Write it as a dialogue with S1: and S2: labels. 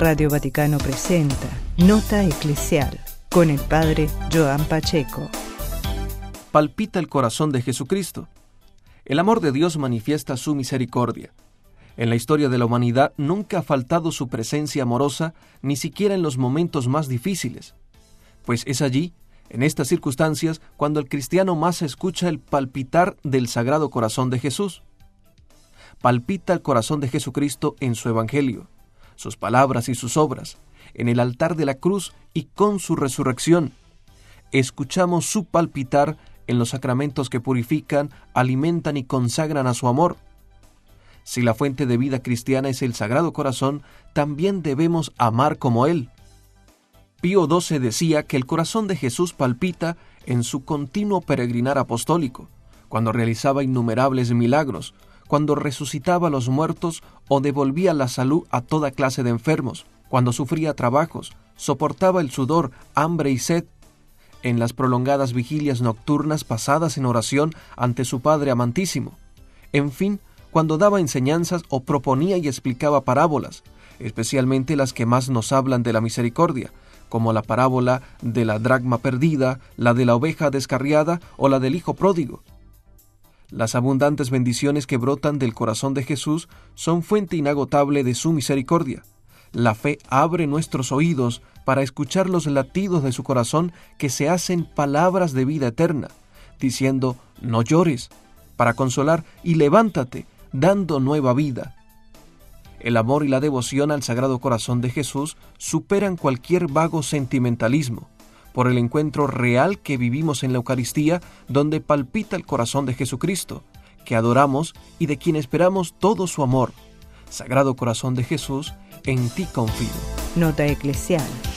S1: Radio Vaticano presenta Nota Eclesial con el Padre Joan Pacheco.
S2: Palpita el corazón de Jesucristo. El amor de Dios manifiesta su misericordia. En la historia de la humanidad nunca ha faltado su presencia amorosa, ni siquiera en los momentos más difíciles. Pues es allí, en estas circunstancias, cuando el cristiano más escucha el palpitar del Sagrado Corazón de Jesús. Palpita el corazón de Jesucristo en su Evangelio, sus palabras y sus obras, en el altar de la cruz y con su resurrección. Escuchamos su palpitar en los sacramentos que purifican, alimentan y consagran a su amor. Si la fuente de vida cristiana es el Sagrado Corazón, también debemos amar como Él. Pío XII decía que el corazón de Jesús palpita en su continuo peregrinar apostólico, cuando realizaba innumerables milagros, cuando resucitaba a los muertos o devolvía la salud a toda clase de enfermos, cuando sufría trabajos, soportaba el sudor, hambre y sed, en las prolongadas vigilias nocturnas pasadas en oración ante su Padre amantísimo, en fin, cuando daba enseñanzas o proponía y explicaba parábolas, especialmente las que más nos hablan de la misericordia, como la parábola de la dracma perdida, la de la oveja descarriada o la del hijo pródigo. Las abundantes bendiciones que brotan del corazón de Jesús son fuente inagotable de su misericordia. La fe abre nuestros oídos para escuchar los latidos de su corazón que se hacen palabras de vida eterna, diciendo, no llores, para consolar y levántate, dando nueva vida. El amor y la devoción al Sagrado Corazón de Jesús superan cualquier vago sentimentalismo, por el encuentro real que vivimos en la Eucaristía, donde palpita el corazón de Jesucristo, que adoramos y de quien esperamos todo su amor. Sagrado Corazón de Jesús, en ti confío.
S1: Nota Eclesial.